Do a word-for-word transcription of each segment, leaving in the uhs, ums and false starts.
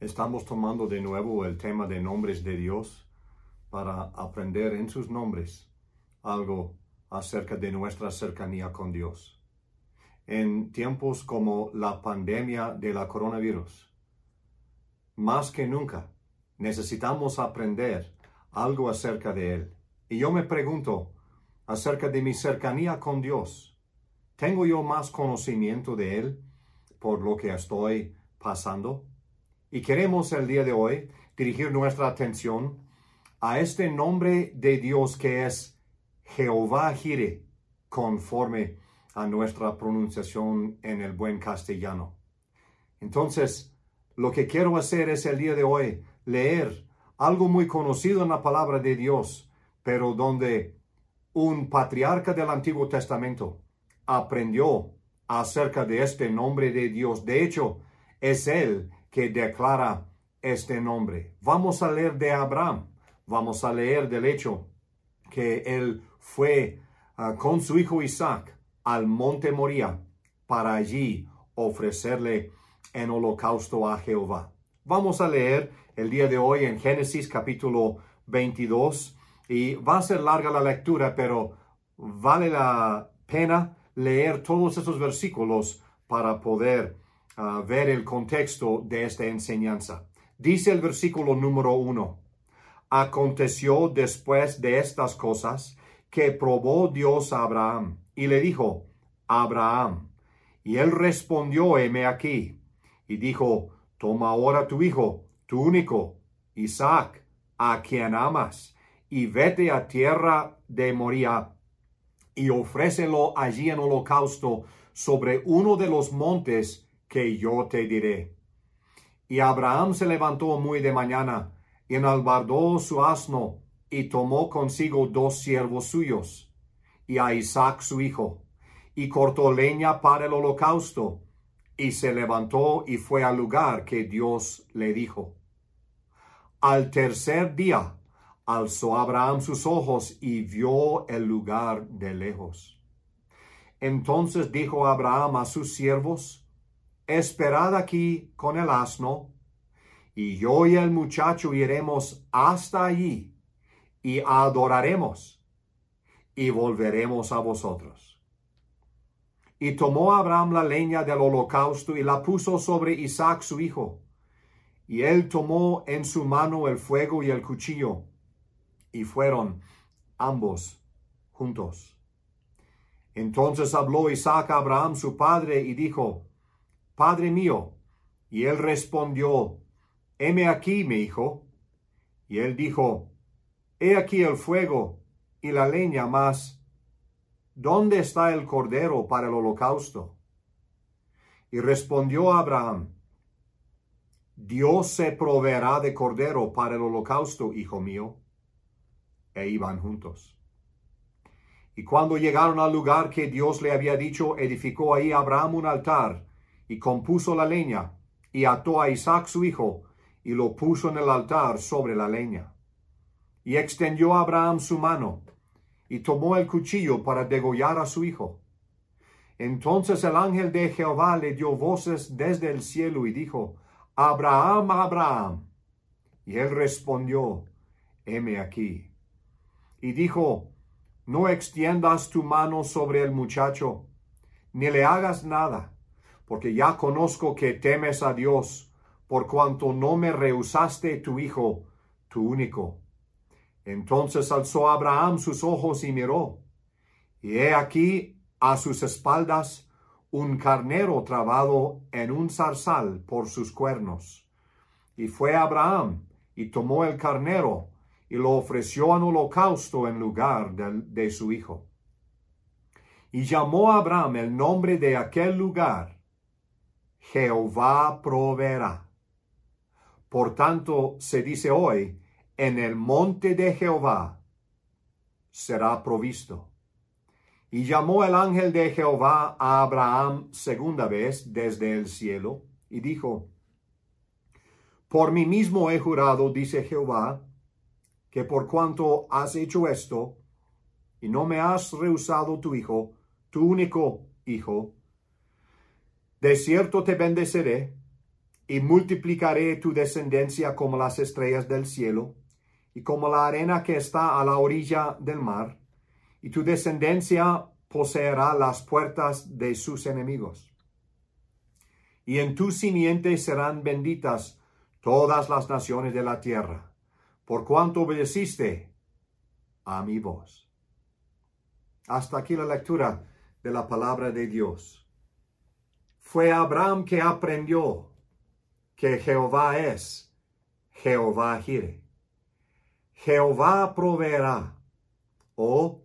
Estamos tomando de nuevo el tema de nombres de Dios para aprender en sus nombres algo acerca de nuestra cercanía con Dios. En tiempos como la pandemia de la coronavirus, más que nunca necesitamos aprender algo acerca de Él. Y yo me pregunto acerca de mi cercanía con Dios. ¿Tengo yo más conocimiento de Él por lo que estoy pasando? Y queremos el día de hoy dirigir nuestra atención a este nombre de Dios que es Jehová Jireh, conforme a nuestra pronunciación en el buen castellano. Entonces, lo que quiero hacer es el día de hoy leer algo muy conocido en la palabra de Dios, pero donde un patriarca del Antiguo Testamento aprendió acerca de este nombre de Dios. De hecho, es él que declara este nombre. Vamos a leer de Abraham. Vamos a leer del hecho que él fue uh, con su hijo Isaac al monte Moría para allí ofrecerle en holocausto a Jehová. Vamos a leer el día de hoy en Génesis capítulo veintidós y va a ser larga la lectura, pero vale la pena leer todos esos versículos para poder uh, ver el contexto de esta enseñanza. Dice el versículo número uno: Aconteció después de estas cosas que probó Dios a Abraham y le dijo: Abraham. Y él respondió: heme aquí. Y dijo: Toma ahora tu hijo, tu único, Isaac, a quien amas, y vete a tierra de Moría, y ofrécelo allí en holocausto sobre uno de los montes que yo te diré. Y Abraham se levantó muy de mañana, y enalbardó su asno, y tomó consigo dos siervos suyos, y a Isaac su hijo, y cortó leña para el holocausto, y se levantó y fue al lugar que Dios le dijo. Al tercer día alzó Abraham sus ojos y vio el lugar de lejos. Entonces dijo Abraham a sus siervos: Esperad aquí con el asno, y yo y el muchacho iremos hasta allí, y adoraremos, y volveremos a vosotros. Y tomó Abraham la leña del holocausto y la puso sobre Isaac su hijo. Y él tomó en su mano el fuego y el cuchillo, y fueron ambos juntos. Entonces habló Isaac a Abraham su padre y dijo: Padre mío. Y él respondió: heme aquí, mi hijo. Y él dijo: he aquí el fuego y la leña, mas ¿dónde está el cordero para el holocausto? Y respondió Abraham: Dios se proveerá de cordero para el holocausto, hijo mío. E iban juntos. Y cuando llegaron al lugar que Dios le había dicho, edificó ahí Abraham un altar, y compuso la leña, y ató a Isaac su hijo, y lo puso en el altar sobre la leña. Y extendió Abraham su mano, y tomó el cuchillo para degollar a su hijo. Entonces el ángel de Jehová le dio voces desde el cielo, y dijo: Abraham, Abraham. Y él respondió: heme aquí. Y dijo: no extiendas tu mano sobre el muchacho, ni le hagas nada, porque ya conozco que temes a Dios, por cuanto no me rehusaste tu hijo, tu único. Entonces alzó Abraham sus ojos y miró, y he aquí a sus espaldas un carnero trabado en un zarzal por sus cuernos. Y fue Abraham, y tomó el carnero, y lo ofreció en holocausto en lugar de, de su hijo. Y llamó a Abraham el nombre de aquel lugar: Jehová proveerá. Por tanto, se dice hoy: en el monte de Jehová será provisto. Y llamó el ángel de Jehová a Abraham segunda vez desde el cielo, y dijo: por mí mismo he jurado, dice Jehová, que por cuanto has hecho esto, y no me has rehusado tu hijo, tu único hijo, de cierto te bendeciré, y multiplicaré tu descendencia como las estrellas del cielo, y como la arena que está a la orilla del mar, y tu descendencia poseerá las puertas de sus enemigos. Y en tu simiente serán benditas todas las naciones de la tierra, por cuanto obedeciste a mi voz. Hasta aquí la lectura de la palabra de Dios. Fue Abraham que aprendió que Jehová es Jehová Jireh. Jehová proveerá o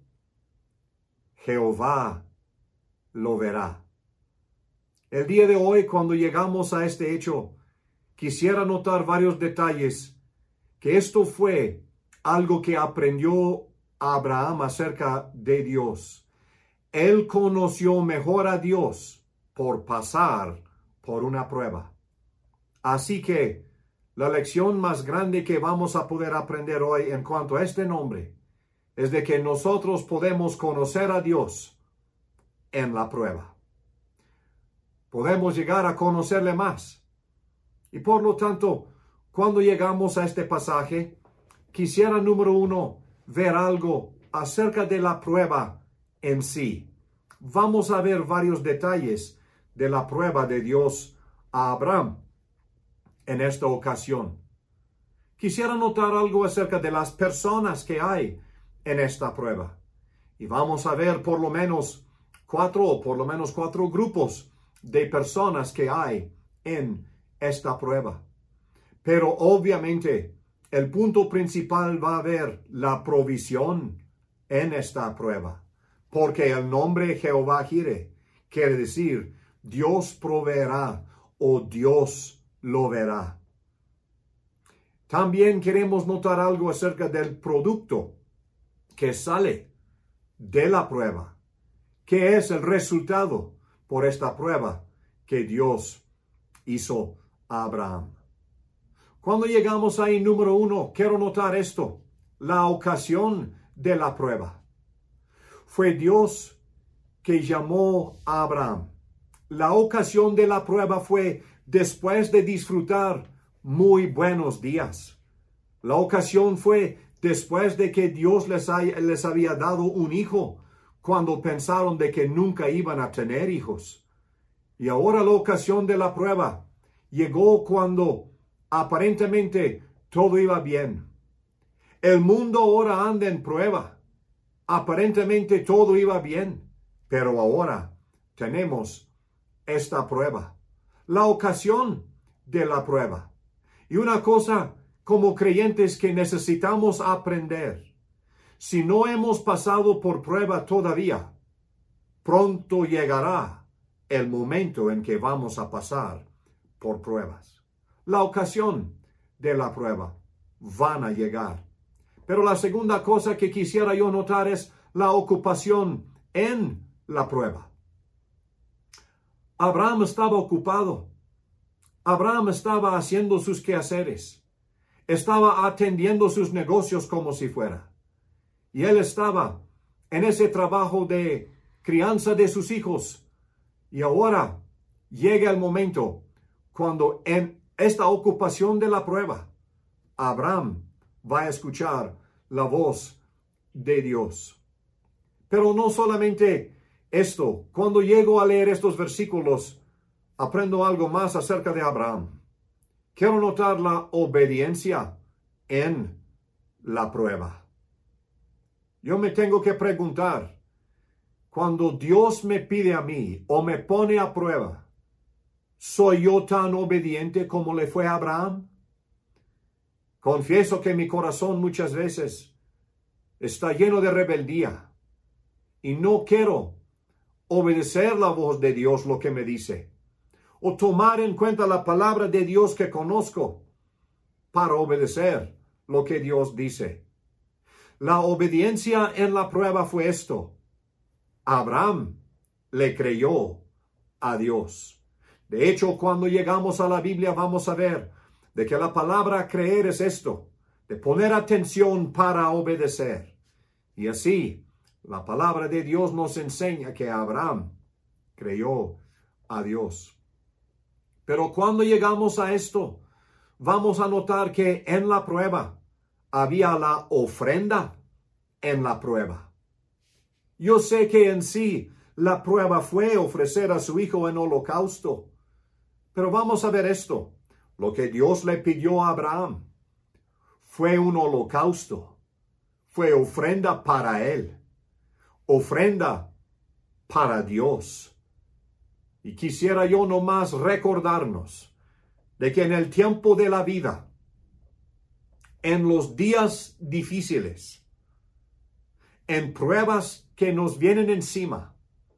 Jehová lo verá. El día de hoy, cuando llegamos a este hecho, quisiera notar varios detalles, que esto fue algo que aprendió Abraham acerca de Dios. Él conoció mejor a Dios por pasar por una prueba. Así que la lección más grande que vamos a poder aprender hoy en cuanto a este nombre es de que nosotros podemos conocer a Dios en la prueba. Podemos llegar a conocerle más. Y por lo tanto, cuando llegamos a este pasaje, quisiera, número uno, ver algo acerca de la prueba en sí. Vamos a ver varios detalles de la prueba de Dios a Abraham en esta ocasión. Quisiera notar algo acerca de las personas que hay en esta prueba. Y vamos a ver por lo menos cuatro o por lo menos cuatro grupos de personas que hay en esta prueba. Pero obviamente el punto principal va a ver la provisión en esta prueba. Porque el nombre Jehová Jireh quiere decir Dios proveerá o Dios lo verá. También queremos notar algo acerca del producto que sale de la prueba. ¿Qué es el resultado por esta prueba que Dios hizo a Abraham? Cuando llegamos ahí, número uno, quiero notar esto, la ocasión de la prueba. Fue Dios que llamó a Abraham. La ocasión de la prueba fue después de disfrutar muy buenos días. La ocasión fue después de que Dios les, hay, les había dado un hijo, cuando pensaron de que nunca iban a tener hijos. Y ahora la ocasión de la prueba llegó cuando aparentemente todo iba bien. El mundo ahora anda en prueba. Aparentemente todo iba bien, pero ahora tenemos esta prueba, la ocasión de la prueba. Y una cosa como creyentes que necesitamos aprender, si no hemos pasado por prueba todavía, pronto llegará el momento en que vamos a pasar por pruebas. La ocasión de la prueba van a llegar. Pero la segunda cosa que quisiera yo notar es la ocupación en la prueba. Abraham estaba ocupado. Abraham estaba haciendo sus quehaceres. Estaba atendiendo sus negocios como si fuera. Y él estaba en ese trabajo de crianza de sus hijos. Y ahora llega el momento cuando en esta ocupación de la prueba, Abraham va a escuchar la voz de Dios. Pero no solamente esto. Cuando llego a leer estos versículos, aprendo algo más acerca de Abraham. Quiero notar la obediencia en la prueba. Yo me tengo que preguntar, cuando Dios me pide a mí o me pone a prueba, ¿soy yo tan obediente como le fue a Abraham? Confieso que mi corazón muchas veces está lleno de rebeldía y no quiero obedecer la voz de Dios, lo que me dice, o tomar en cuenta la palabra de Dios que conozco para obedecer lo que Dios dice. La obediencia en la prueba fue esto. Abraham le creyó a Dios. De hecho, cuando llegamos a la Biblia vamos a ver de que la palabra creer es esto, de poner atención para obedecer. Y así, la palabra de Dios nos enseña que Abraham creyó a Dios. Pero cuando llegamos a esto, vamos a notar que en la prueba había la ofrenda en la prueba. Yo sé que en sí la prueba fue ofrecer a su hijo en holocausto. Pero vamos a ver esto. Lo que Dios le pidió a Abraham fue un holocausto. Fue ofrenda para él. Ofrenda para Dios. Y quisiera yo nomás recordarnos de que en el tiempo de la vida, en los días difíciles, en pruebas que nos vienen encima,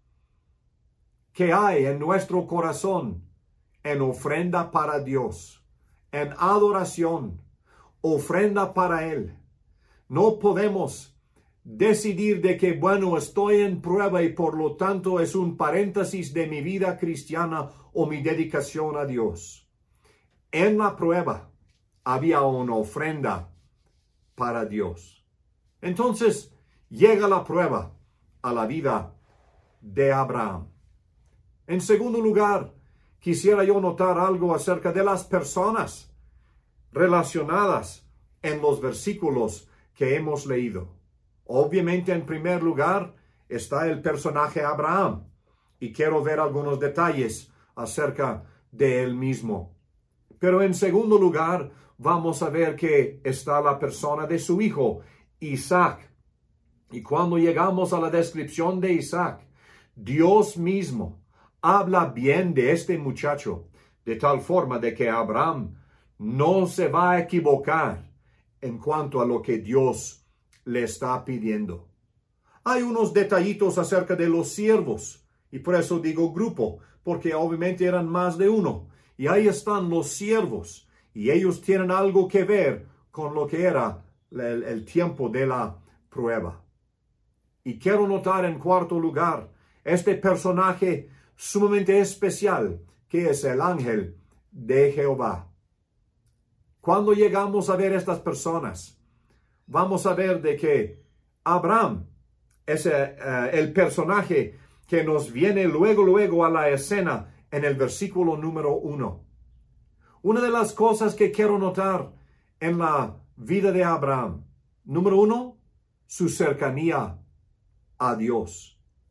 que hay en nuestro corazón en ofrenda para Dios, en adoración, ofrenda para Él. No podemos decidir de que, bueno, estoy en prueba y por lo tanto es un paréntesis de mi vida cristiana o mi dedicación a Dios. En la prueba había una ofrenda para Dios. Entonces llega la prueba a la vida de Abraham. En segundo lugar, quisiera yo notar algo acerca de las personas relacionadas en los versículos que hemos leído. Obviamente, en primer lugar, está el personaje Abraham, y quiero ver algunos detalles acerca de él mismo. Pero en segundo lugar, vamos a ver que está la persona de su hijo, Isaac. Y cuando llegamos a la descripción de Isaac, Dios mismo habla bien de este muchacho, de tal forma de que Abraham no se va a equivocar en cuanto a lo que Dios le está pidiendo. Hay unos detallitos acerca de los siervos, y por eso digo grupo, porque obviamente eran más de uno. Y ahí están los siervos, y ellos tienen algo que ver con lo que era el, el tiempo de la prueba. Y quiero notar en cuarto lugar este personaje sumamente especial, que es el ángel de Jehová. Cuando llegamos a ver estas personas, vamos a ver de que Abraham es eh, el personaje que nos viene luego, luego a la escena en el versículo número uno. Una de las cosas que quiero notar en la vida de Abraham, número uno, su cercanía a Dios.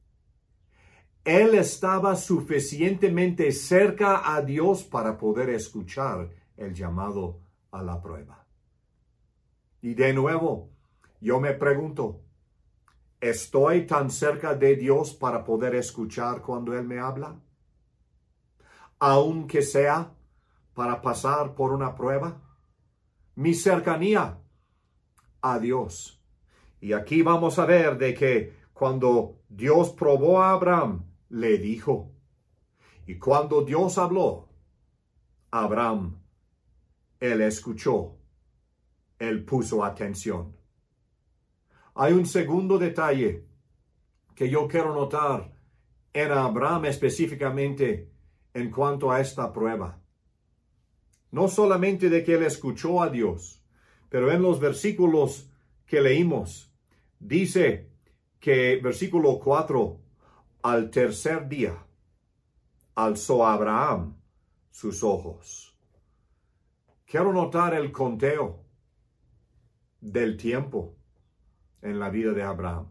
Él estaba suficientemente cerca a Dios para poder escuchar el llamado a la prueba. Y de nuevo, yo me pregunto, ¿estoy tan cerca de Dios para poder escuchar cuando Él me habla? Aunque sea para pasar por una prueba. Mi cercanía a Dios. Y aquí vamos a ver de que cuando Dios probó a Abraham, le dijo. Y cuando Dios habló, Abraham, él escuchó, él puso atención. Hay un segundo detalle que yo quiero notar en Abraham específicamente en cuanto a esta prueba. No solamente de que él escuchó a Dios, pero en los versículos que leímos, dice que versículo cuatro, al tercer día, alzó Abraham sus ojos. Quiero notar el conteo del tiempo en la vida de Abraham.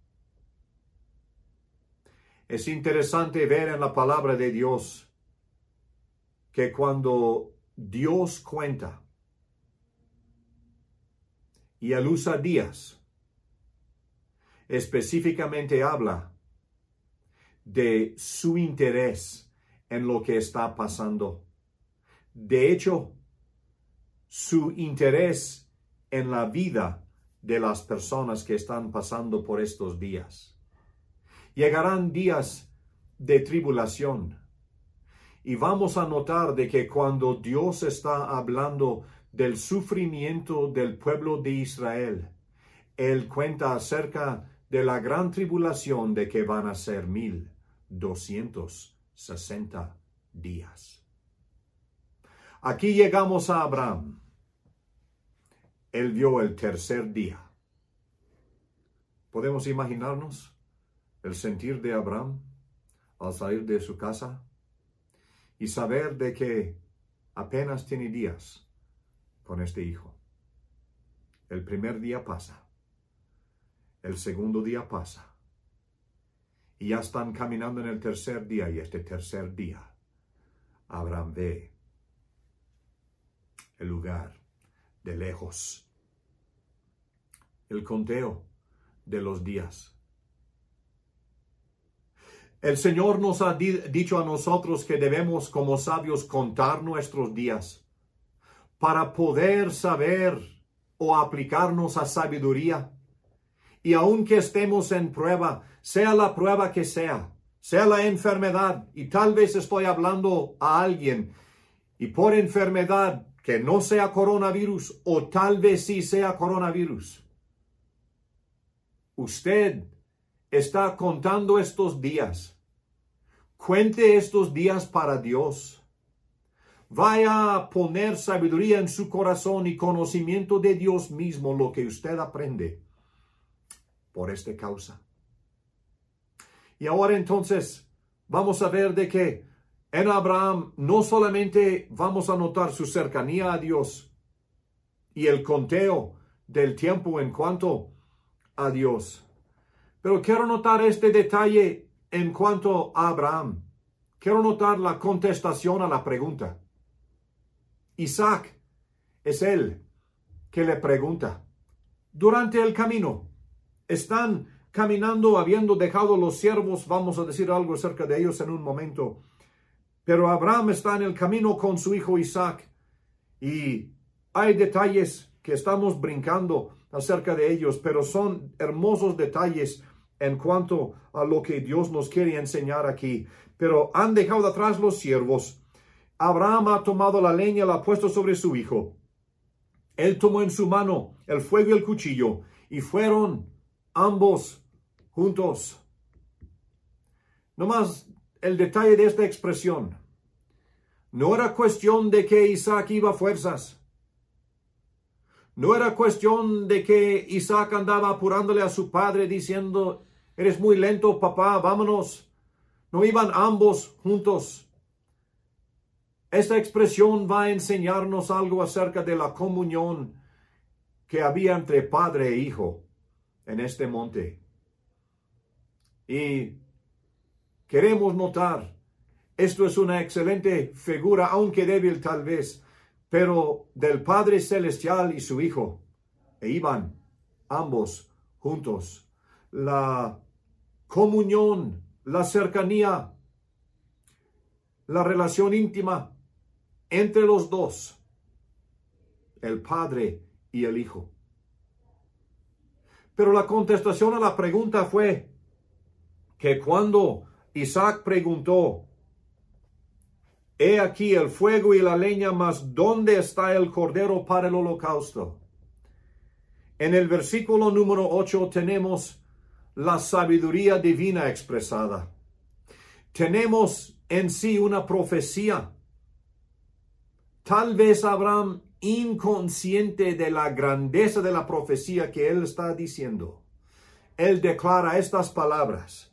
Es interesante ver en la palabra de Dios que cuando Dios cuenta y él usa días, específicamente habla de su interés en lo que está pasando. De hecho, su interés en la vida de las personas que están pasando por estos días. Llegarán días de tribulación. Y vamos a notar de que cuando Dios está hablando del sufrimiento del pueblo de Israel, Él cuenta acerca de la gran tribulación de que van a ser mil doscientos sesenta días. Aquí llegamos a Abraham. Él vio el tercer día. ¿Podemos imaginarnos el sentir de Abraham al salir de su casa? y saber de que apenas tiene días con este hijo. El primer día pasa, el segundo día pasa, y ya están caminando en el tercer día, y este tercer día Abraham ve el lugar de lejos, el conteo de los días. El Señor nos ha di- dicho a nosotros que debemos como sabios contar nuestros días para poder saber o aplicarnos a sabiduría. Y aunque estemos en prueba, sea la prueba que sea, sea la enfermedad, y tal vez estoy hablando a alguien, y por enfermedad que no sea coronavirus, o tal vez sí sea coronavirus, usted está contando estos días. Cuente estos días para Dios. Vaya a poner sabiduría en su corazón y conocimiento de Dios mismo, lo que usted aprende por esta causa. Y ahora entonces vamos a ver de que en Abraham no solamente vamos a notar su cercanía a Dios y el conteo del tiempo en cuanto a Dios, pero quiero notar este detalle en cuanto a Abraham. Quiero notar la contestación a la pregunta. Isaac es el que le pregunta. Durante el camino, están caminando habiendo dejado los siervos, vamos a decir algo acerca de ellos en un momento, pero Abraham está en el camino con su hijo Isaac, y hay detalles que estamos brincando acerca de ellos, pero son hermosos detalles en cuanto a lo que Dios nos quiere enseñar aquí. Pero han dejado atrás los siervos. Abraham ha tomado la leña, la ha puesto sobre su hijo. Él tomó en su mano el fuego y el cuchillo, y fueron ambos juntos. Nomás el detalle de esta expresión. No era cuestión de que Isaac iba a fuerzas. No era cuestión de que Isaac andaba apurándole a su padre diciendo, eres muy lento, papá, vámonos. No iban ambos juntos. Esta expresión va a enseñarnos algo acerca de la comunión que había entre padre e hijo en este monte. Y queremos notar, esto es una excelente figura, aunque débil tal vez, pero del Padre Celestial y su Hijo, e iban ambos juntos. La comunión, la cercanía, la relación íntima entre los dos, el Padre y el Hijo. Pero la contestación a la pregunta fue que cuando Isaac preguntó, he aquí el fuego y la leña, mas ¿dónde está el cordero para el holocausto? En el versículo número ocho tenemos la sabiduría divina expresada. Tenemos en sí una profecía. Tal vez Abraham, inconsciente de la grandeza de la profecía que él está diciendo, él declara estas palabras: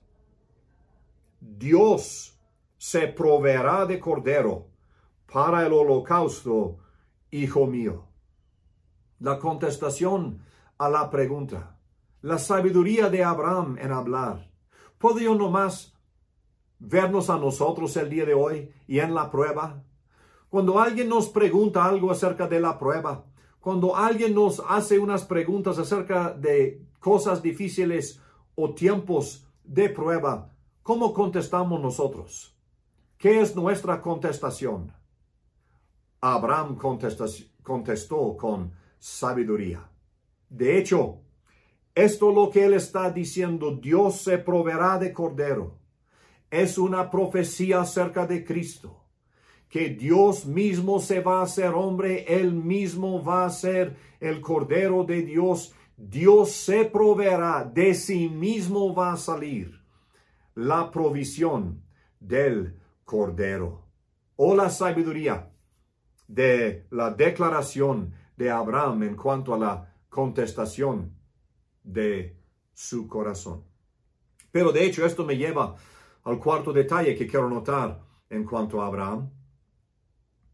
Dios se proveerá de cordero para el holocausto, hijo mío. La contestación a la pregunta, la sabiduría de Abraham en hablar. ¿Puedo nomás vernos a nosotros el día de hoy y en la prueba? Cuando alguien nos pregunta algo acerca de la prueba, cuando alguien nos hace unas preguntas acerca de cosas difíciles o tiempos de prueba, ¿cómo contestamos nosotros? ¿Qué es nuestra contestación? Abraham contestó con sabiduría. De hecho, esto lo que él está diciendo, Dios se proveerá de cordero, es una profecía acerca de Cristo, que Dios mismo se va a hacer hombre, él mismo va a ser el cordero de Dios. Dios se proveerá, de sí mismo va a salir la provisión del cordero. O la sabiduría de la declaración de Abraham en cuanto a la contestación de su corazón. Pero de hecho esto me lleva al cuarto detalle que quiero notar en cuanto a Abraham.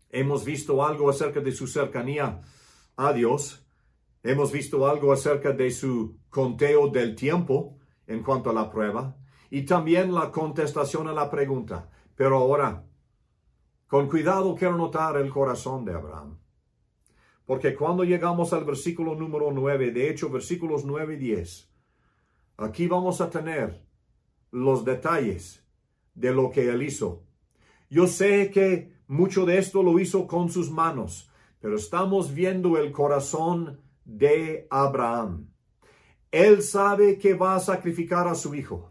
Hemos visto algo acerca de su cercanía a Dios. Hemos visto algo acerca de su conteo del tiempo en cuanto a la prueba y también la contestación a la pregunta. Pero ahora, con cuidado quiero notar el corazón de Abraham. Porque cuando llegamos al versículo número nueve, de hecho versículos nueve y diez, aquí vamos a tener los detalles de lo que él hizo. Yo sé que mucho de esto lo hizo con sus manos, pero estamos viendo el corazón de Abraham. Él sabe que va a sacrificar a su hijo.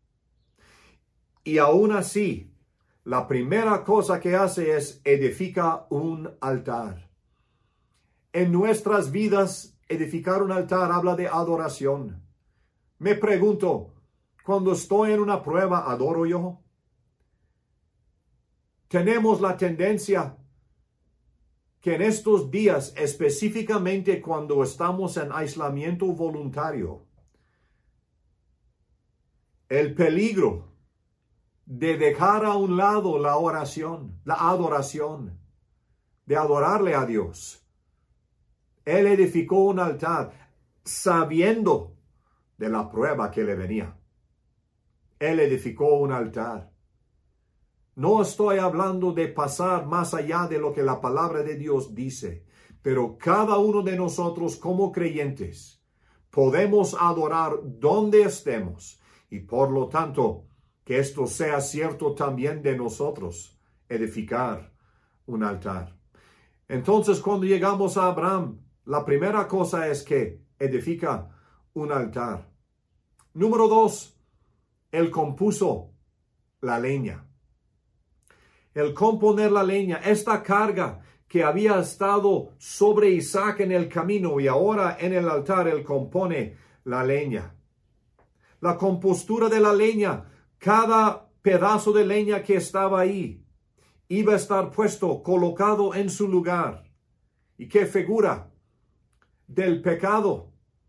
Y aún así, la primera cosa que hace es edifica un altar. En nuestras vidas, edificar un altar habla de adoración. Me pregunto, cuando estoy en una prueba, ¿adoro yo? Tenemos la tendencia que en estos días, específicamente cuando estamos en aislamiento voluntario, el peligro de dejar a un lado la oración, la adoración, de adorarle a Dios. Él edificó un altar sabiendo de la prueba que le venía. Él edificó un altar. No estoy hablando de pasar más allá de lo que la palabra de Dios dice, pero cada uno de nosotros como creyentes podemos adorar donde estemos y por lo tanto que esto sea cierto también de nosotros, edificar un altar. Entonces cuando llegamos a Abraham, la primera cosa es que edifica un altar. Número dos, él compuso la leña. El componer la leña, esta carga que había estado sobre Isaac en el camino y ahora en el altar, él compone la leña. La compostura de la leña, cada pedazo de leña que estaba ahí, iba a estar puesto, colocado en su lugar. ¿Y qué figura? Del pecado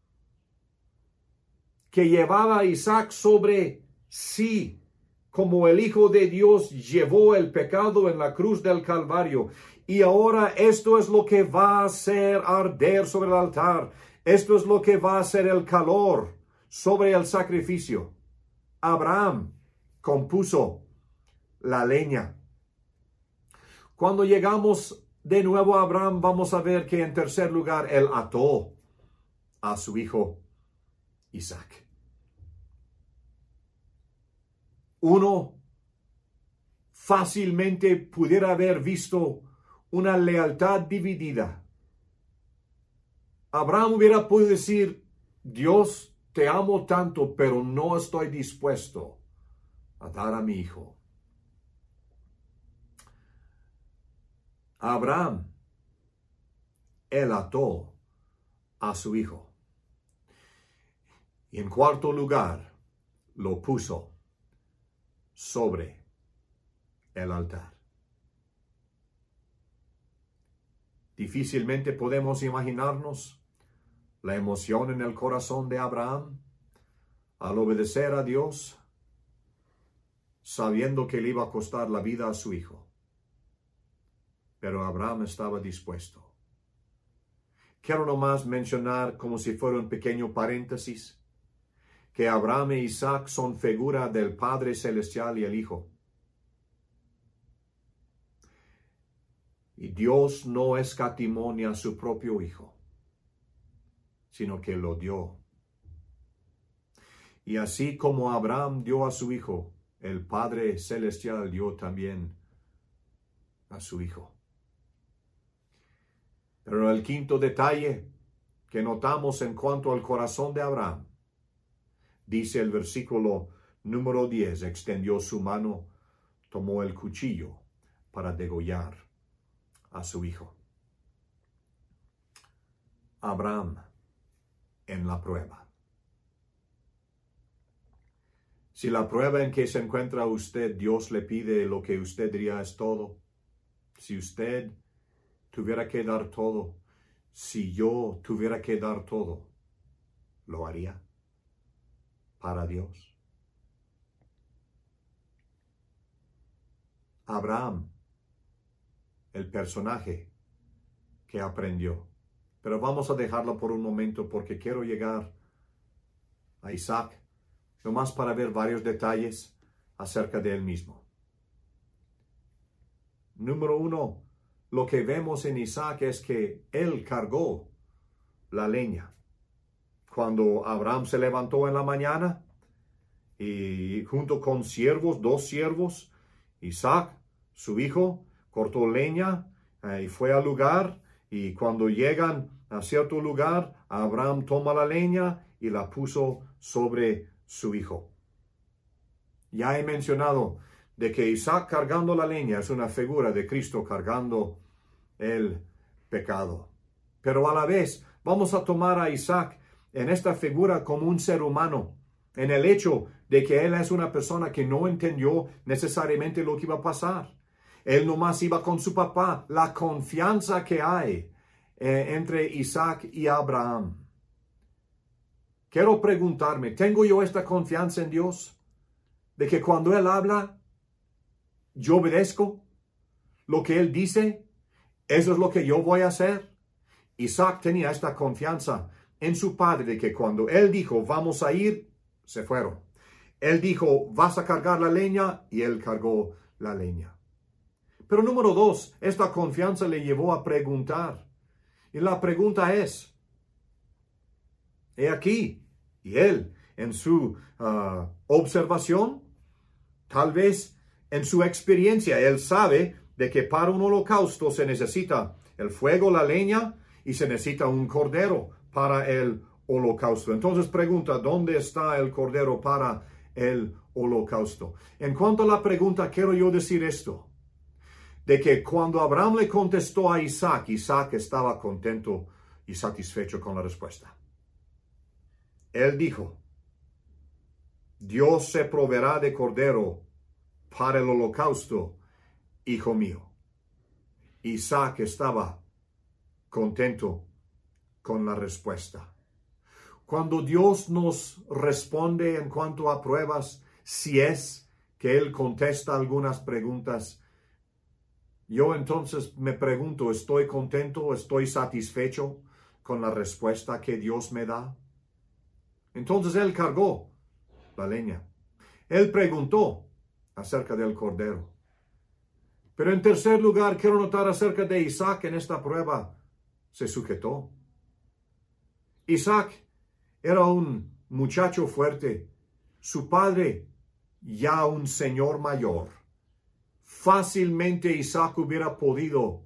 que llevaba Isaac sobre sí. Como el Hijo de Dios llevó el pecado en la cruz del Calvario. Y ahora esto es lo que va a hacer arder sobre el altar. Esto es lo que va a hacer el calor sobre el sacrificio. Abraham compuso la leña. Cuando llegamos de nuevo a Abraham, vamos a ver que en tercer lugar, él ató a su hijo Isaac. Uno fácilmente pudiera haber visto una lealtad dividida. Abraham hubiera podido decir, Dios, te amo tanto, pero no estoy dispuesto a dar a mi hijo. Abraham, él ató a su hijo. Y en cuarto lugar, lo puso sobre el altar. Difícilmente podemos imaginarnos la emoción en el corazón de Abraham al obedecer a Dios, sabiendo que le iba a costar la vida a su hijo. Pero Abraham estaba dispuesto. Quiero nomás mencionar, como si fuera un pequeño paréntesis, que Abraham e Isaac son figura del Padre Celestial y el Hijo. Y Dios no escatimó ni a su propio Hijo, sino que lo dio. Y así como Abraham dio a su Hijo, el Padre Celestial dio también a su Hijo. Pero el quinto detalle que notamos en cuanto al corazón de Abraham, dice el versículo número diez, extendió su mano, tomó el cuchillo para degollar a su hijo. Abraham en la prueba. Si la prueba en que se encuentra usted, Dios le pide lo que usted diría es todo. Si usted tuviera que dar todo, si yo tuviera que dar todo, ¿lo haría para Dios? Abraham el personaje que aprendió. Pero vamos a dejarlo por un momento porque quiero llegar a Isaac, nomás para ver varios detalles acerca de él mismo. Número uno, lo que vemos en Isaac es que él cargó la leña. Cuando Abraham se levantó en la mañana y junto con siervos, dos siervos, Isaac, su hijo, cortó leña eh, y fue al lugar. Y cuando llegan a cierto lugar, Abraham toma la leña y la puso sobre su hijo. Ya he mencionado de que Isaac cargando la leña es una figura de Cristo cargando el pecado. Pero a la vez vamos a tomar a Isaac en esta figura como un ser humano, en el hecho de que él es una persona que no entendió necesariamente lo que iba a pasar. Él nomás iba con su papá. La confianza que hay eh, entre Isaac y Abraham. Quiero preguntarme, ¿tengo yo esta confianza en Dios? De que cuando Él habla, yo obedezco lo que Él dice. Eso es lo que yo voy a hacer. Isaac tenía esta confianza en su padre de que cuando Él dijo, vamos a ir, se fueron. Él dijo, vas a cargar la leña, y Él cargó la leña. Pero número dos, esta confianza le llevó a preguntar. Y la pregunta es, he aquí, y él en su uh, observación, tal vez en su experiencia, él sabe de que para un holocausto se necesita el fuego, la leña, y se necesita un cordero para el holocausto. Entonces pregunta, ¿dónde está el cordero para el holocausto? En cuanto a la pregunta, quiero yo decir esto, de que cuando Abraham le contestó a Isaac, Isaac estaba contento y satisfecho con la respuesta. Él dijo, Dios se proveerá de cordero para el holocausto, hijo mío. Isaac estaba contento con la respuesta. Cuando Dios nos responde en cuanto a pruebas, si es que Él contesta algunas preguntas, yo entonces me pregunto, ¿estoy contento? ¿Estoy satisfecho con la respuesta que Dios me da? Entonces Él cargó la leña. Él preguntó acerca del cordero. Pero en tercer lugar, quiero notar acerca de Isaac en esta prueba, se sujetó. Isaac era un muchacho fuerte. Su padre, ya un señor mayor. Fácilmente Isaac hubiera podido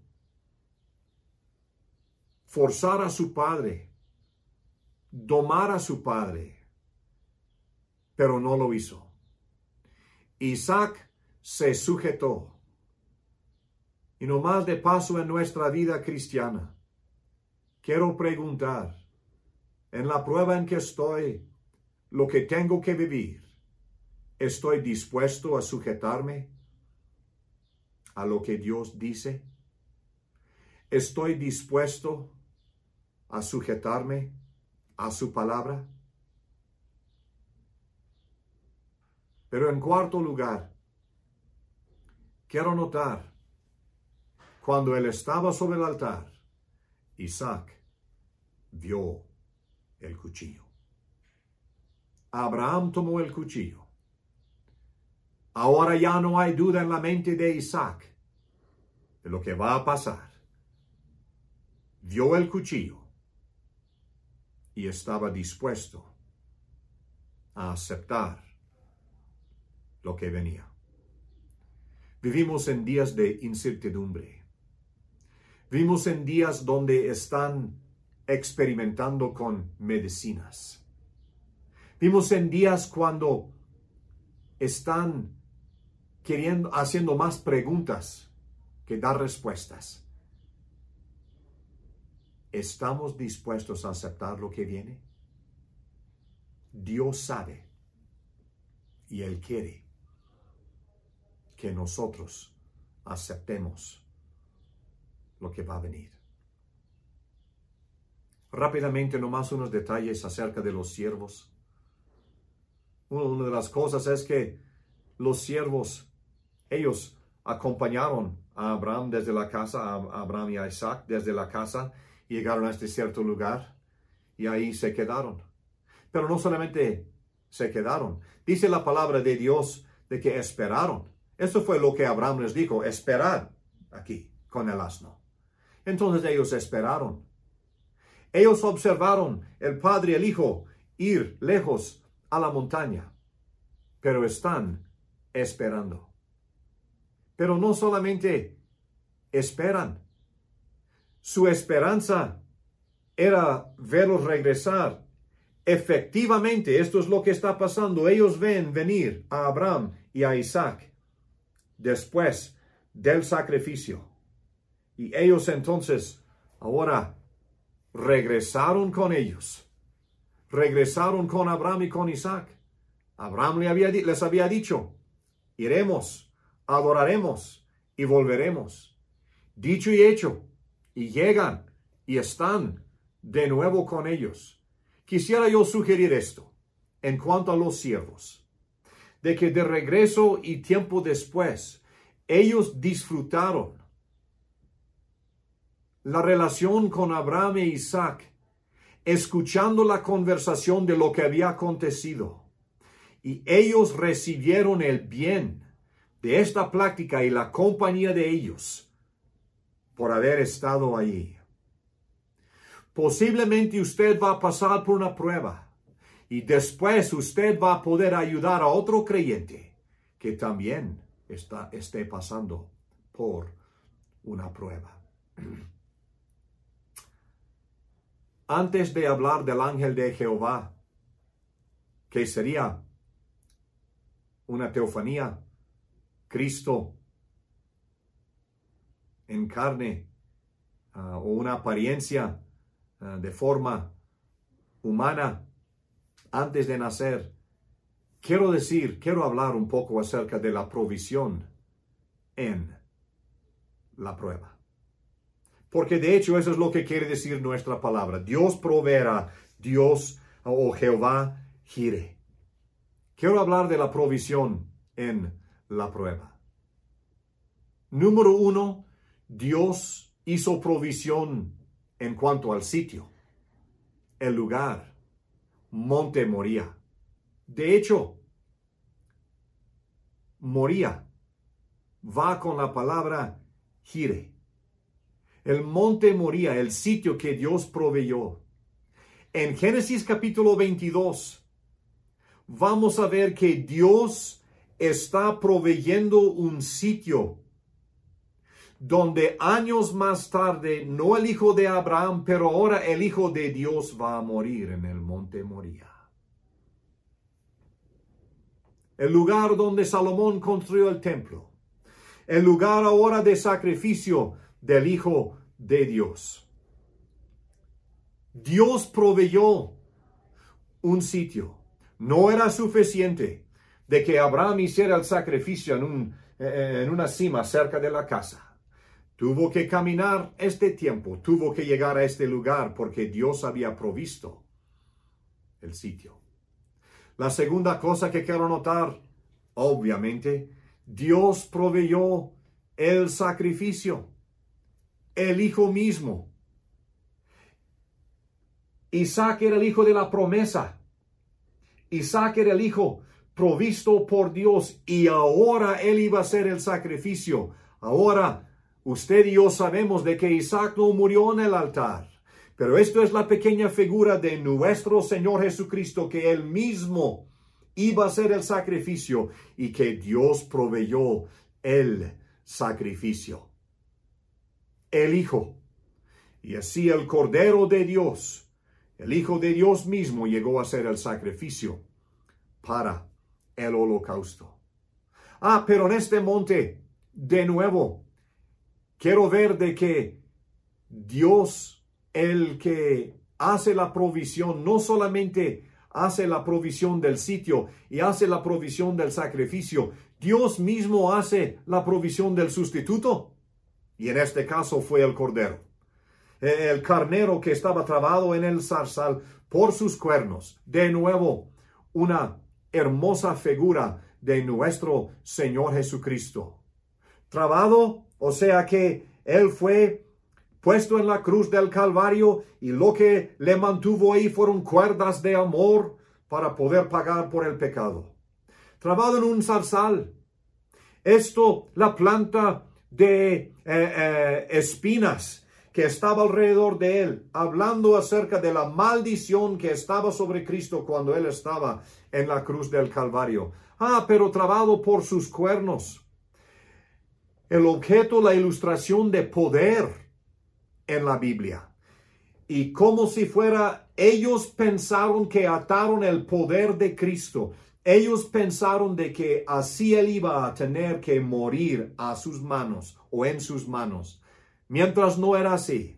forzar a su padre, domar a su padre, pero no lo hizo. Isaac se sujetó. Y nomás de paso en nuestra vida cristiana, quiero preguntar, en la prueba en que estoy, lo que tengo que vivir, ¿estoy dispuesto a sujetarme a lo que Dios dice? ¿Estoy dispuesto a sujetarme a su palabra? Pero en cuarto lugar, quiero notar, cuando él estaba sobre el altar, Isaac vio el cuchillo. Abraham tomó el cuchillo. Ahora ya no hay duda en la mente de Isaac de lo que va a pasar. Vio el cuchillo y estaba dispuesto a aceptar lo que venía. Vivimos en días de incertidumbre. Vivimos en días donde están experimentando con medicinas. Vivimos en días cuando están queriendo, haciendo más preguntas que dar respuestas. ¿Estamos dispuestos a aceptar lo que viene? Dios sabe y Él quiere que nosotros aceptemos lo que va a venir. Rápidamente, nomás unos detalles acerca de los siervos. Una de las cosas es que los siervos, ellos acompañaron a Abraham desde la casa, a Abraham y a Isaac desde la casa, y llegaron a este cierto lugar y ahí se quedaron. Pero no solamente se quedaron, dice la palabra de Dios de que esperaron. Eso fue lo que Abraham les dijo, esperad aquí con el asno. Entonces ellos esperaron. Ellos observaron el padre y el hijo ir lejos a la montaña, pero están esperando. Pero no solamente esperan. Su esperanza era verlos regresar. Efectivamente, esto es lo que está pasando. Ellos ven venir a Abraham y a Isaac después del sacrificio. Y ellos entonces ahora regresaron con ellos. Regresaron con Abraham y con Isaac. Abraham le había, les había dicho, iremos, adoraremos y volveremos. Dicho y hecho, y llegan y están de nuevo con ellos. Quisiera yo sugerir esto en cuanto a los siervos, de que de regreso y tiempo después, ellos disfrutaron la relación con Abraham e Isaac, escuchando la conversación de lo que había acontecido. Y ellos recibieron el bien de esta práctica y la compañía de ellos por haber estado allí. Posiblemente usted va a pasar por una prueba y después usted va a poder ayudar a otro creyente que también está, esté pasando por una prueba. Antes de hablar del ángel de Jehová, que sería una teofanía, Cristo en carne uh, o una apariencia uh, de forma humana antes de nacer, quiero decir, quiero hablar un poco acerca de la provisión en la prueba. Porque de hecho eso es lo que quiere decir nuestra palabra. Dios proveerá, Dios o Jehová gire. Quiero hablar de la provisión en la prueba. Número uno, Dios hizo provisión en cuanto al sitio, el lugar, Monte Moría. De hecho, Moría va con la palabra gire. El monte Moría, el sitio que Dios proveyó. En Génesis capítulo veintidós, vamos a ver que Dios está proveyendo un sitio donde años más tarde, no el hijo de Abraham, pero ahora el hijo de Dios va a morir en el monte Moría. El lugar donde Salomón construyó el templo. El lugar ahora de sacrificio del Hijo de Dios. Dios proveyó un sitio. No era suficiente de que Abraham hiciera el sacrificio en, un, en una cima cerca de la casa. Tuvo que caminar este tiempo, tuvo que llegar a este lugar porque Dios había provisto el sitio. La segunda cosa que quiero notar, obviamente, Dios proveyó el sacrificio. El hijo mismo. Isaac era el hijo de la promesa. Isaac era el hijo provisto por Dios y ahora él iba a hacer el sacrificio. Ahora usted y yo sabemos de que Isaac no murió en el altar, pero esto es la pequeña figura de nuestro Señor Jesucristo, que él mismo iba a hacer el sacrificio y que Dios proveyó el sacrificio. El Hijo. Y así el Cordero de Dios, el Hijo de Dios mismo, llegó a hacer el sacrificio para el holocausto. Ah, pero en este monte, de nuevo, quiero ver de que Dios, el que hace la provisión, no solamente hace la provisión del sitio y hace la provisión del sacrificio, Dios mismo hace la provisión del sustituto. Y en este caso fue el cordero. El carnero que estaba trabado en el zarzal por sus cuernos. De nuevo, una hermosa figura de nuestro Señor Jesucristo. trabado, o sea que Él fue puesto en la cruz del Calvario y lo que le mantuvo ahí fueron cuerdas de amor para poder pagar por el pecado. Trabado en un zarzal. Esto, la planta de eh, eh, espinas que estaba alrededor de Él, hablando acerca de la maldición que estaba sobre Cristo cuando Él estaba en la cruz del Calvario. Ah, pero trabado por sus cuernos. El objeto, la ilustración de poder en la Biblia. Y como si fuera, ellos pensaron que ataron el poder de Cristo. Ellos pensaron de que así Él iba a tener que morir a sus manos o en sus manos. Mientras no era así.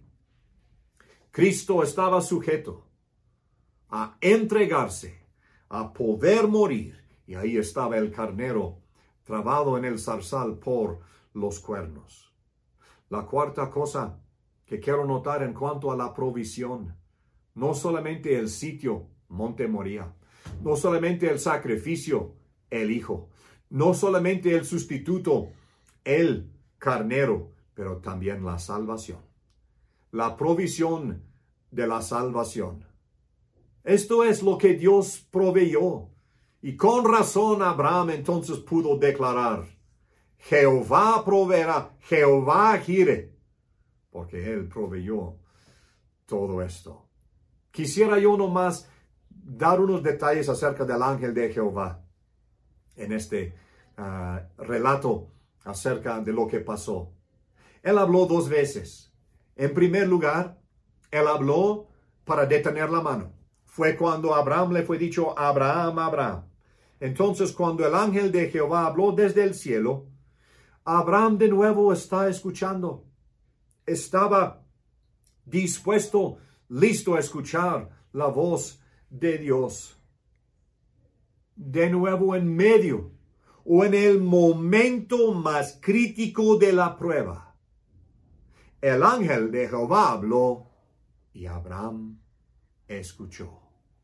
Cristo estaba sujeto a entregarse, a poder morir. Y ahí estaba el carnero trabado en el zarzal por los cuernos. La cuarta cosa que quiero notar en cuanto a la provisión, no solamente el sitio, Monte Moría, no solamente el sacrificio, el Hijo, no solamente el sustituto, el carnero, pero también la salvación. La provisión de la salvación. Esto es lo que Dios proveyó. Y con razón Abraham entonces pudo declarar, Jehová proveerá, Jehová gire, porque Él proveyó todo esto. Quisiera yo nomás dar unos detalles acerca del ángel de Jehová en este uh, relato acerca de lo que pasó. Él habló dos veces. En primer lugar, Él habló para detener la mano. Fue cuando Abraham le fue dicho, Abraham, Abraham. Entonces, cuando el ángel de Jehová habló desde el cielo, Abraham de nuevo está escuchando. Estaba dispuesto, listo a escuchar la voz de Dios. De nuevo en medio o en el momento más crítico de la prueba. El ángel de Jehová habló y Abraham escuchó.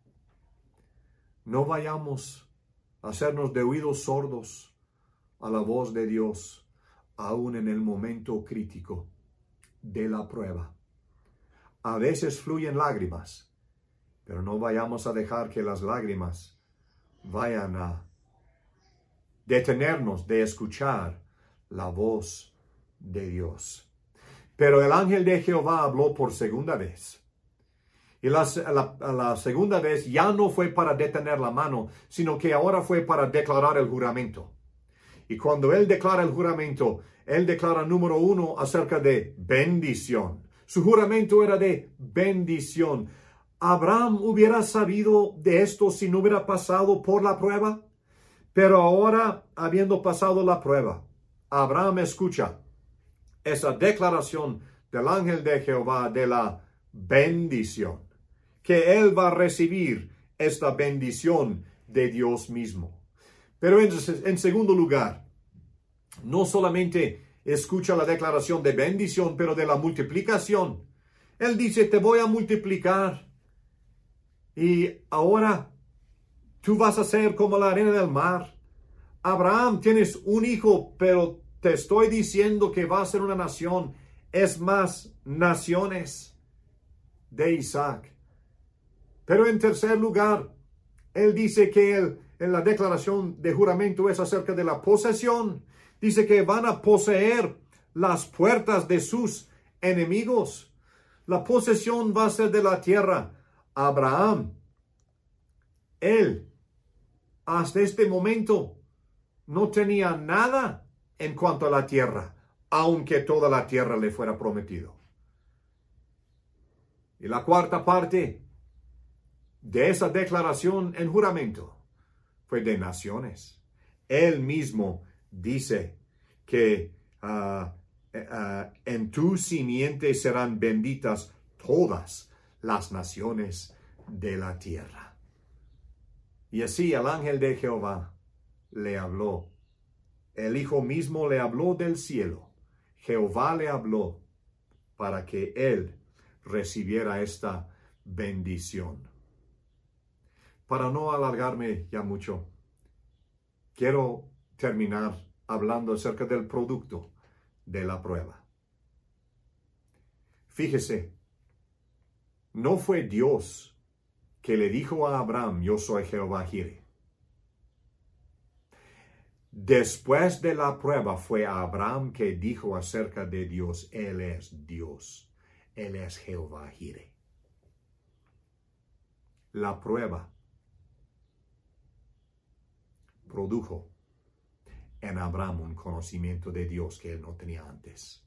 No vayamos a hacernos de oídos sordos a la voz de Dios, aún en el momento crítico de la prueba. A veces fluyen lágrimas, pero no vayamos a dejar que las lágrimas vayan a detenernos de escuchar la voz de Dios. Pero el ángel de Jehová habló por segunda vez. Y la, la, la segunda vez ya no fue para detener la mano, sino que ahora fue para declarar el juramento. Y cuando él declara el juramento, él declara número uno acerca de bendición. Su juramento era de bendición. ¿Abraham hubiera sabido de esto si no hubiera pasado por la prueba? Pero ahora, habiendo pasado la prueba, Abraham escucha esa declaración del ángel de Jehová de la bendición, que él va a recibir esta bendición de Dios mismo. Pero en, en segundo lugar, no solamente escucha la declaración de bendición, pero de la multiplicación. Él dice, te voy a multiplicar. Y ahora tú vas a ser como la arena del mar. Abraham, tienes un hijo, pero te estoy diciendo que va a ser una nación. Es más, naciones de Isaac. Pero en tercer lugar, él dice que él, en la declaración de juramento es acerca de la posesión. Dice que van a poseer las puertas de sus enemigos. La posesión va a ser de la tierra. Abraham, él, hasta este momento, no tenía nada en cuanto a la tierra, aunque toda la tierra le fuera prometido. Y la cuarta parte de esa declaración en juramento fue de naciones. Él mismo dice que uh, uh, en tu simiente serán benditas todas las naciones de la tierra. Y así el ángel de Jehová le habló. El Hijo mismo le habló del cielo. Jehová le habló para que él recibiera esta bendición. Para no alargarme ya mucho, quiero terminar hablando acerca del producto, de la prueba. Fíjese, no fue Dios que le dijo a Abraham, yo soy Jehová Jireh. Después de la prueba fue Abraham que dijo acerca de Dios, Él es Dios, Él es Jehová Jireh. La prueba produjo en Abraham un conocimiento de Dios que él no tenía antes.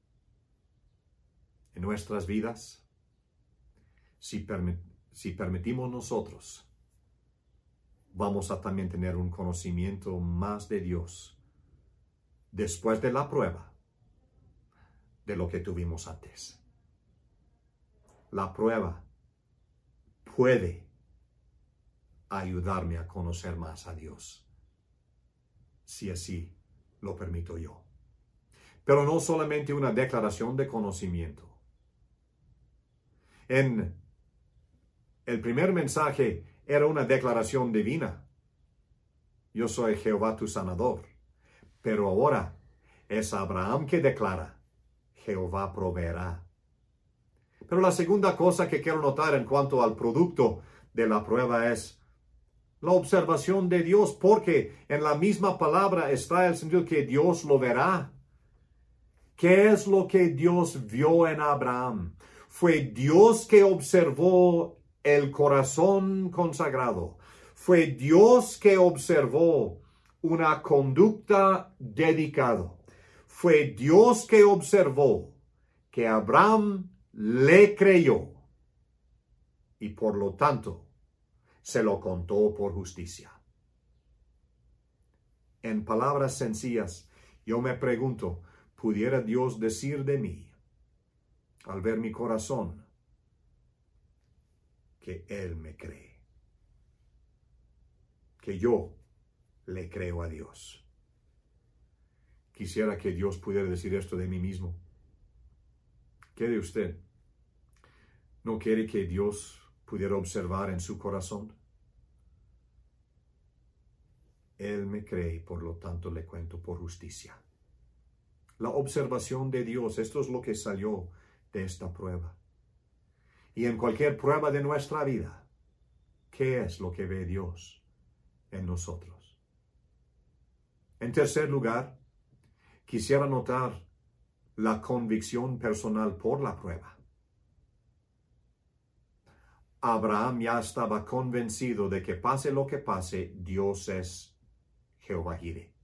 En nuestras vidas, si, permit, si permitimos nosotros, vamos a también tener un conocimiento más de Dios después de la prueba de lo que tuvimos antes. La prueba puede ayudarme a conocer más a Dios, si así lo permito yo. Pero no solamente una declaración de conocimiento. En el primer mensaje era una declaración divina. Yo soy Jehová tu sanador. Pero ahora es Abraham que declara, Jehová proveerá. Pero la segunda cosa que quiero notar en cuanto al producto de la prueba es la observación de Dios, porque en la misma palabra está el sentido que Dios lo verá. ¿Qué es lo que Dios vio en Abraham? Fue Dios que observó el corazón consagrado. Fue Dios que observó una conducta dedicada. Fue Dios que observó que Abraham le creyó y por lo tanto se lo contó por justicia. En palabras sencillas, yo me pregunto, ¿pudiera Dios decir de mí, al ver mi corazón, que Él me cree? Que yo le creo a Dios. Quisiera que Dios pudiera decir esto de mí mismo. ¿Qué de usted? ¿No quiere que Dios pudiera observar en su corazón? Él me cree y por lo tanto le cuento por justicia. La observación de Dios, esto es lo que salió de esta prueba. Y en cualquier prueba de nuestra vida, ¿qué es lo que ve Dios en nosotros? En tercer lugar, quisiera notar la convicción personal por la prueba. Abraham ya estaba convencido de que pase lo que pase, Dios es Jehová Jireh.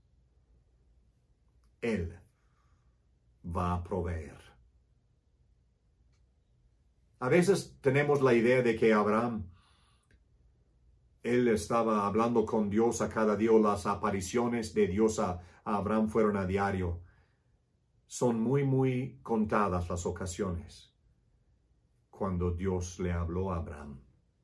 Él va a proveer. A veces tenemos la idea de que Abraham, él estaba hablando con Dios a cada día, las apariciones de Dios a, a Abraham fueron a diario. Son muy, muy contadas las ocasiones cuando Dios le habló a Abraham.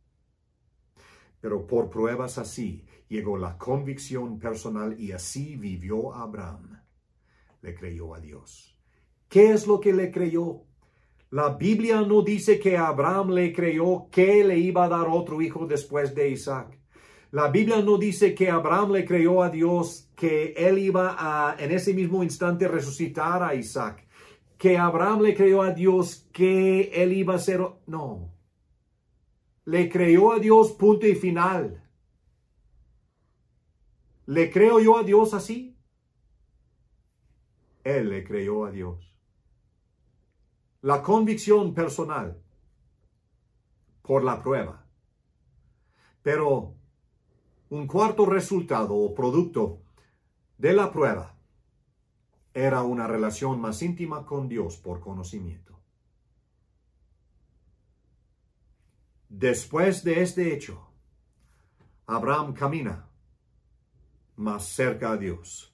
Pero por pruebas así llegó la convicción personal y así vivió Abraham. Le creyó a Dios. ¿Qué es lo que le creyó? La Biblia no dice que Abraham le creyó que le iba a dar otro hijo después de Isaac. La Biblia no dice que Abraham le creyó a Dios que él iba a en ese mismo instante resucitar a Isaac. Que Abraham le creyó a Dios que él iba a ser... No. Le creyó a Dios, punto y final. ¿Le creo yo a Dios así? Él le creyó a Dios. La convicción personal por la prueba. Pero un cuarto resultado o producto de la prueba era una relación más íntima con Dios por conocimiento. Después de este hecho, Abraham camina más cerca a Dios.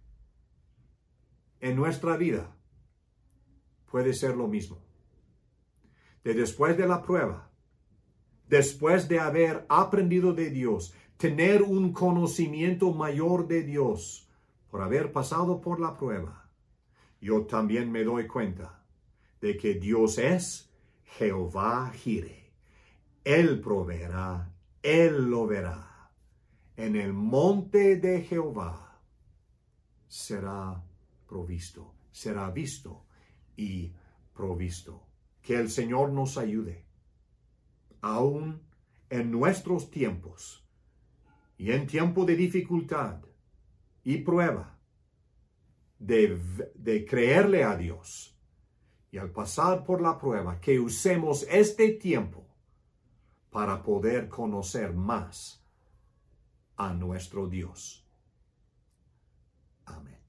En nuestra vida puede ser lo mismo. De después de la prueba, después de haber aprendido de Dios, tener un conocimiento mayor de Dios, por haber pasado por la prueba, yo también me doy cuenta de que Dios es Jehová Jireh. Él proveerá, Él lo verá. En el monte de Jehová será provisto, será visto y provisto. Que el Señor nos ayude, aún en nuestros tiempos y en tiempo de dificultad y prueba, de, de creerle a Dios. Y al pasar por la prueba, que usemos este tiempo para poder conocer más a nuestro Dios. Amén.